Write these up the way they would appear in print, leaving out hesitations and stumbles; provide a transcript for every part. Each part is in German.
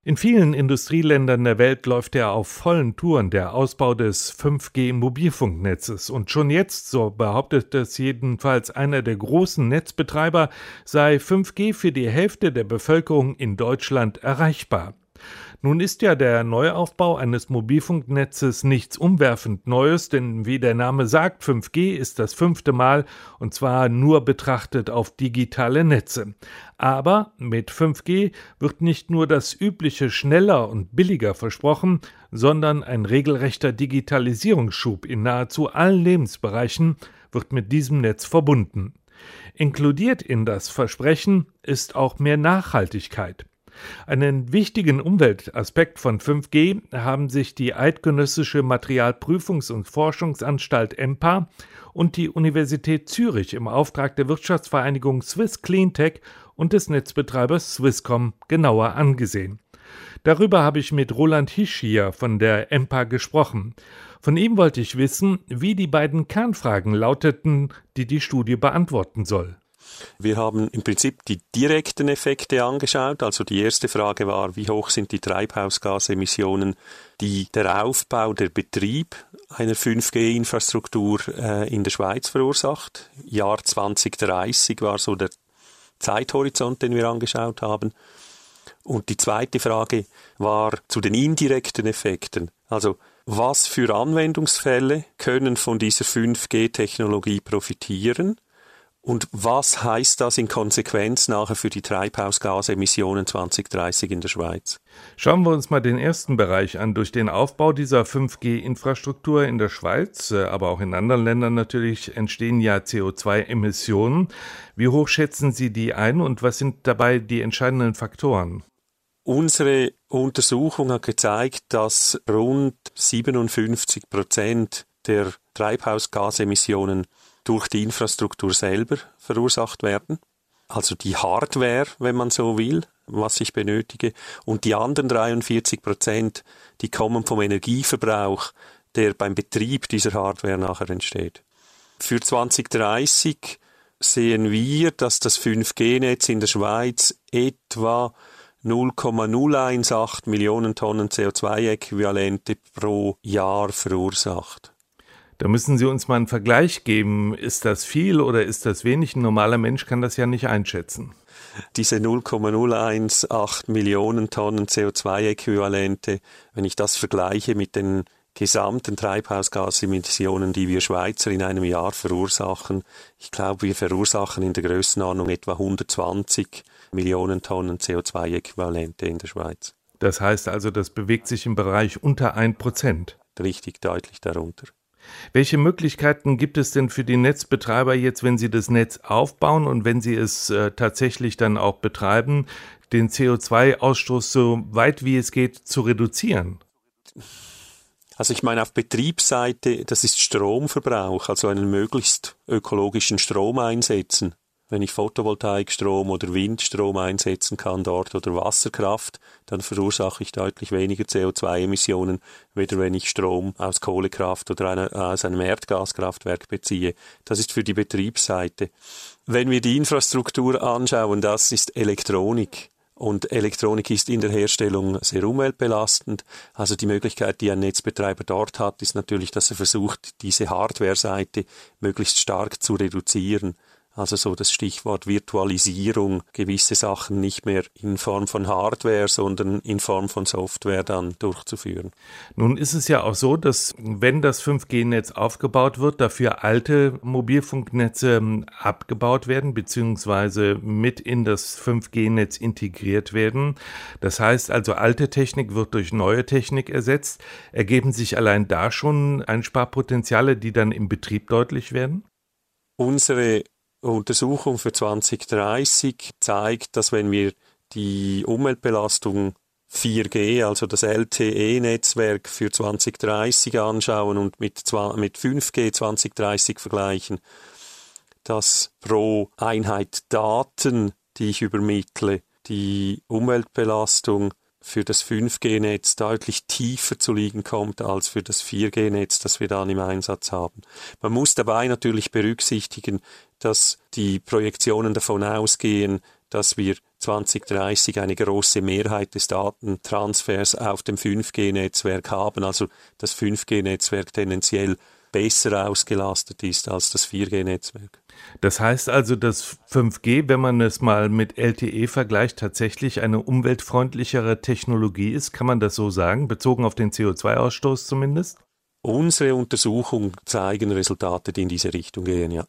In vielen Industrieländern der Welt läuft ja auf vollen Touren der Ausbau des 5G-Mobilfunknetzes. Und schon jetzt, so behauptet es jedenfalls einer der großen Netzbetreiber, sei 5G für die Hälfte der Bevölkerung in Deutschland erreichbar. Nun ist ja der Neuaufbau eines Mobilfunknetzes nichts umwerfend Neues, denn wie der Name sagt, 5G ist das 5. Mal und zwar nur betrachtet auf digitale Netze. Aber mit 5G wird nicht nur das übliche schneller und billiger versprochen, sondern ein regelrechter Digitalisierungsschub in nahezu allen Lebensbereichen wird mit diesem Netz verbunden. Inkludiert in das Versprechen ist auch mehr Nachhaltigkeit. Einen wichtigen Umweltaspekt von 5G haben sich die Eidgenössische Materialprüfungs- und Forschungsanstalt EMPA und die Universität Zürich im Auftrag der Wirtschaftsvereinigung Swiss Cleantech und des Netzbetreibers Swisscom genauer angesehen. Darüber habe ich mit Roland Hischier von der EMPA gesprochen. Von ihm wollte ich wissen, wie die beiden Kernfragen lauteten, die die Studie beantworten soll. Wir haben im Prinzip die direkten Effekte angeschaut. Also die erste Frage war, wie hoch sind die Treibhausgasemissionen, die der Aufbau, der Betrieb einer 5G-Infrastruktur in der Schweiz verursacht. Jahr 2030 war so der Zeithorizont, den wir angeschaut haben. Und die zweite Frage war zu den indirekten Effekten. Also was für Anwendungsfälle können von dieser 5G-Technologie profitieren? Und was heißt das in Konsequenz nachher für die Treibhausgasemissionen 2030 in der Schweiz? Schauen wir uns mal den ersten Bereich an. Durch den Aufbau dieser 5G-Infrastruktur in der Schweiz, aber auch in anderen Ländern natürlich, entstehen ja CO2-Emissionen. Wie hoch schätzen Sie die ein und was sind dabei die entscheidenden Faktoren? Unsere Untersuchung hat gezeigt, dass rund 57% der Treibhausgasemissionen durch die Infrastruktur selber verursacht werden. Also die Hardware, wenn man so will, was ich benötige. Und die anderen 43%, die kommen vom Energieverbrauch, der beim Betrieb dieser Hardware nachher entsteht. Für 2030 sehen wir, dass das 5G-Netz in der Schweiz etwa 0,018 Millionen Tonnen CO2-Äquivalente pro Jahr verursacht. Da müssen Sie uns mal einen Vergleich geben. Ist das viel oder ist das wenig? Ein normaler Mensch kann das ja nicht einschätzen. Diese 0,018 Millionen Tonnen CO2-Äquivalente, wenn ich das vergleiche mit den gesamten Treibhausgasemissionen, die wir Schweizer in einem Jahr verursachen, ich glaube, wir verursachen in der Grössenordnung etwa 120 Millionen Tonnen CO2-Äquivalente in der Schweiz. Das heißt also, das bewegt sich im Bereich unter 1%. Richtig, deutlich darunter. Welche Möglichkeiten gibt es denn für die Netzbetreiber jetzt, wenn sie das Netz aufbauen und wenn sie es tatsächlich dann auch betreiben, den CO2-Ausstoß so weit wie es geht zu reduzieren? Also ich meine auf Betriebsseite, das ist Stromverbrauch, also einen möglichst ökologischen Strom einsetzen. Wenn ich Photovoltaikstrom oder Windstrom einsetzen kann dort oder Wasserkraft, dann verursache ich deutlich weniger CO2-Emissionen, weder wenn ich Strom aus Kohlekraft oder aus einem Erdgaskraftwerk beziehe. Das ist für die Betriebsseite. Wenn wir die Infrastruktur anschauen, das ist Elektronik. Und Elektronik ist in der Herstellung sehr umweltbelastend. Also die Möglichkeit, die ein Netzbetreiber dort hat, ist natürlich, dass er versucht, diese Hardware-Seite möglichst stark zu reduzieren. Also so das Stichwort Virtualisierung, gewisse Sachen nicht mehr in Form von Hardware, sondern in Form von Software dann durchzuführen. Nun ist es ja auch so, dass wenn das 5G-Netz aufgebaut wird, dafür alte Mobilfunknetze abgebaut werden bzw. mit in das 5G-Netz integriert werden. Das heißt also, alte Technik wird durch neue Technik ersetzt. Ergeben sich allein da schon Einsparpotenziale, die dann im Betrieb deutlich werden? Unsere Untersuchung für 2030 zeigt, dass wenn wir die Umweltbelastung 4G, also das LTE-Netzwerk für 2030 anschauen und mit 5G 2030 vergleichen, dass pro Einheit Daten, die ich übermittle, die Umweltbelastung für das 5G-Netz deutlich tiefer zu liegen kommt als für das 4G-Netz, das wir dann im Einsatz haben. Man muss dabei natürlich berücksichtigen, dass die Projektionen davon ausgehen, dass wir 2030 eine große Mehrheit des Datentransfers auf dem 5G-Netzwerk haben, also das 5G-Netzwerk tendenziell besser ausgelastet ist als das 4G-Netzwerk. Das heißt also, dass 5G, wenn man es mal mit LTE vergleicht, tatsächlich eine umweltfreundlichere Technologie ist. Kann man das so sagen, bezogen auf den CO2-Ausstoß zumindest? Unsere Untersuchungen zeigen Resultate, die in diese Richtung gehen, ja.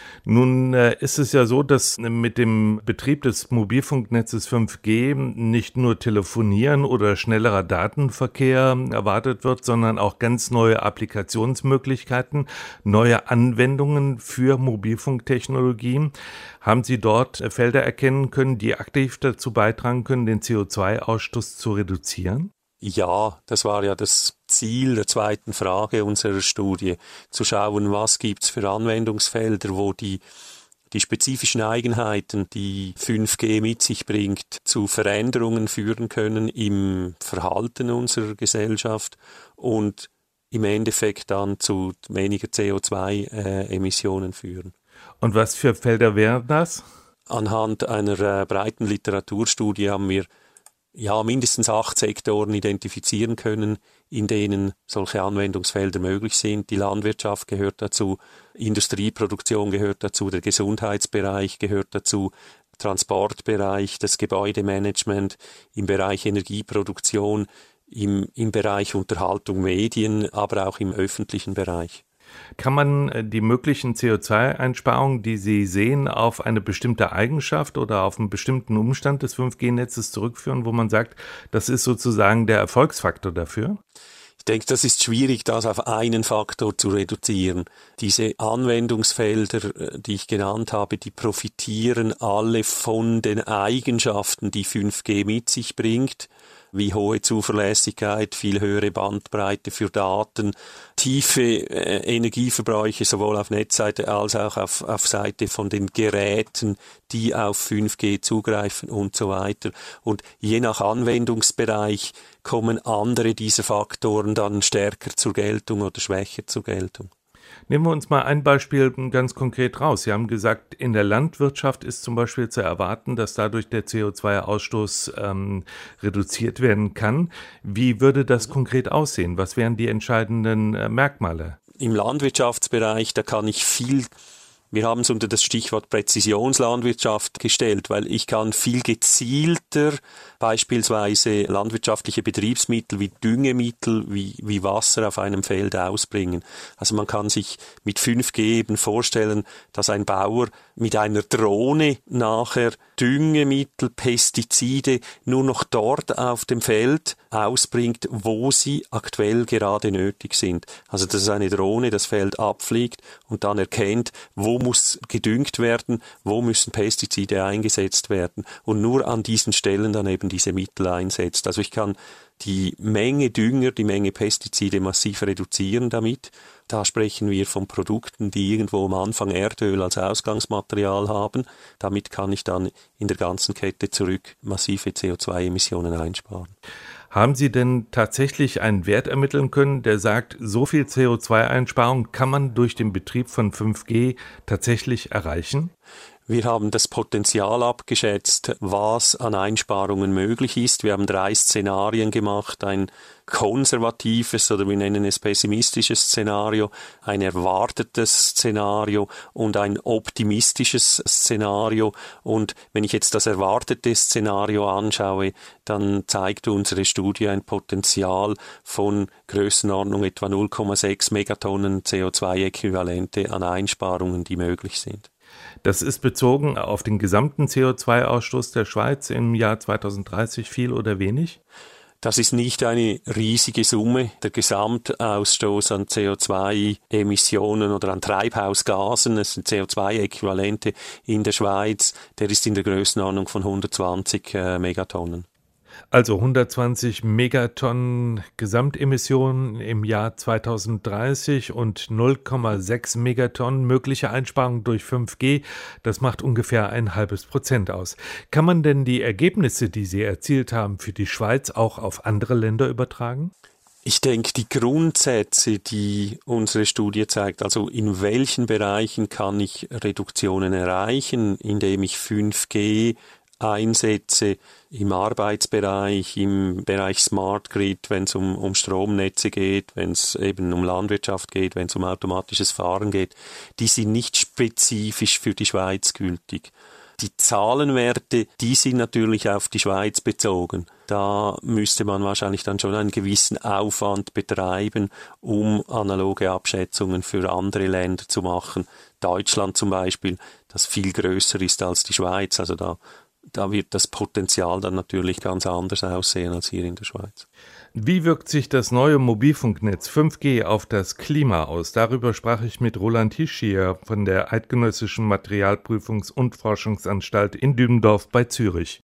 Nun ist es ja so, dass mit dem Betrieb des Mobilfunknetzes 5G nicht nur Telefonieren oder schnellerer Datenverkehr erwartet wird, sondern auch ganz neue Applikationsmöglichkeiten, neue Anwendungen für Mobilfunktechnologien. Haben Sie dort Felder erkennen können, die aktiv dazu beitragen können, den CO2-Ausstoß zu reduzieren? Ja, das war ja das Ziel der zweiten Frage unserer Studie, zu schauen, was gibt's für Anwendungsfelder, wo die spezifischen Eigenheiten, die 5G mit sich bringt, zu Veränderungen führen können im Verhalten unserer Gesellschaft und im Endeffekt dann zu weniger CO2-Emissionen führen. Und was für Felder wären das? Anhand einer breiten Literaturstudie haben wir mindestens 8 Sektoren identifizieren können, in denen solche Anwendungsfelder möglich sind. Die Landwirtschaft gehört dazu, Industrieproduktion gehört dazu, der Gesundheitsbereich gehört dazu, Transportbereich, das Gebäudemanagement, im Bereich Energieproduktion, im Bereich Unterhaltung, Medien, aber auch im öffentlichen Bereich. Kann man die möglichen CO2-Einsparungen, die Sie sehen, auf eine bestimmte Eigenschaft oder auf einen bestimmten Umstand des 5G-Netzes zurückführen, wo man sagt, das ist sozusagen der Erfolgsfaktor dafür? Ich denke, das ist schwierig, das auf einen Faktor zu reduzieren. Diese Anwendungsfelder, die ich genannt habe, die profitieren alle von den Eigenschaften, die 5G mit sich bringt, wie hohe Zuverlässigkeit, viel höhere Bandbreite für Daten, tiefe Energieverbräuche sowohl auf Netzseite als auch auf Seite von den Geräten, die auf 5G zugreifen und so weiter. Und je nach Anwendungsbereich kommen andere dieser Faktoren dann stärker zur Geltung oder schwächer zur Geltung. Nehmen wir uns mal ein Beispiel ganz konkret raus. Sie haben gesagt, in der Landwirtschaft ist zum Beispiel zu erwarten, dass dadurch der CO2-Ausstoß reduziert werden kann. Wie würde das konkret aussehen? Was wären die entscheidenden Merkmale? Im Landwirtschaftsbereich, da kann ich viel. Wir haben es unter das Stichwort Präzisionslandwirtschaft gestellt, weil ich kann viel gezielter beispielsweise landwirtschaftliche Betriebsmittel wie Düngemittel, wie Wasser auf einem Feld ausbringen. Also man kann sich mit 5G eben vorstellen, dass ein Bauer mit einer Drohne nachher Düngemittel, Pestizide nur noch dort auf dem Feld ausbringt, wo sie aktuell gerade nötig sind. Also das ist eine Drohne, das Feld abfliegt und dann erkennt, wo muss gedüngt werden, wo müssen Pestizide eingesetzt werden und nur an diesen Stellen dann eben diese Mittel einsetzt. Also ich kann die Menge Dünger, die Menge Pestizide massiv reduzieren damit. Da sprechen wir von Produkten, die irgendwo am Anfang Erdöl als Ausgangsmaterial haben. Damit kann ich dann in der ganzen Kette zurück massive CO2-Emissionen einsparen. Haben Sie denn tatsächlich einen Wert ermitteln können, der sagt, so viel CO2-Einsparung kann man durch den Betrieb von 5G tatsächlich erreichen? Wir haben das Potenzial abgeschätzt, was an Einsparungen möglich ist. Wir haben 3 Szenarien gemacht, ein konservatives oder wir nennen es pessimistisches Szenario, ein erwartetes Szenario und ein optimistisches Szenario. Und wenn ich jetzt das erwartete Szenario anschaue, dann zeigt unsere Studie ein Potenzial von Größenordnung etwa 0,6 Megatonnen CO2-Äquivalente an Einsparungen, die möglich sind. Das ist bezogen auf den gesamten CO2-Ausstoß der Schweiz im Jahr 2030 viel oder wenig? Das ist nicht eine riesige Summe. Der Gesamtausstoß an CO2-Emissionen oder an Treibhausgasen, das sind CO2-Äquivalente in der Schweiz, der ist in der Größenordnung von 120 Megatonnen. Also 120 Megatonnen Gesamtemissionen im Jahr 2030 und 0,6 Megatonnen mögliche Einsparungen durch 5G. Das macht ungefähr 0,5% aus. Kann man denn die Ergebnisse, die Sie erzielt haben, für die Schweiz auch auf andere Länder übertragen? Ich denke, die Grundsätze, die unsere Studie zeigt, also in welchen Bereichen kann ich Reduktionen erreichen, indem ich 5G Einsätze im Arbeitsbereich, im Bereich Smart Grid, wenn es um Stromnetze geht, wenn es eben um Landwirtschaft geht, wenn es um automatisches Fahren geht, die sind nicht spezifisch für die Schweiz gültig. Die Zahlenwerte, die sind natürlich auf die Schweiz bezogen. Da müsste man wahrscheinlich dann schon einen gewissen Aufwand betreiben, um analoge Abschätzungen für andere Länder zu machen. Deutschland zum Beispiel, das viel größer ist als die Schweiz. Also da wird das Potenzial dann natürlich ganz anders aussehen als hier in der Schweiz. Wie wirkt sich das neue Mobilfunknetz 5G auf das Klima aus? Darüber sprach ich mit Roland Hischier von der Eidgenössischen Materialprüfungs- und Forschungsanstalt in Dübendorf bei Zürich.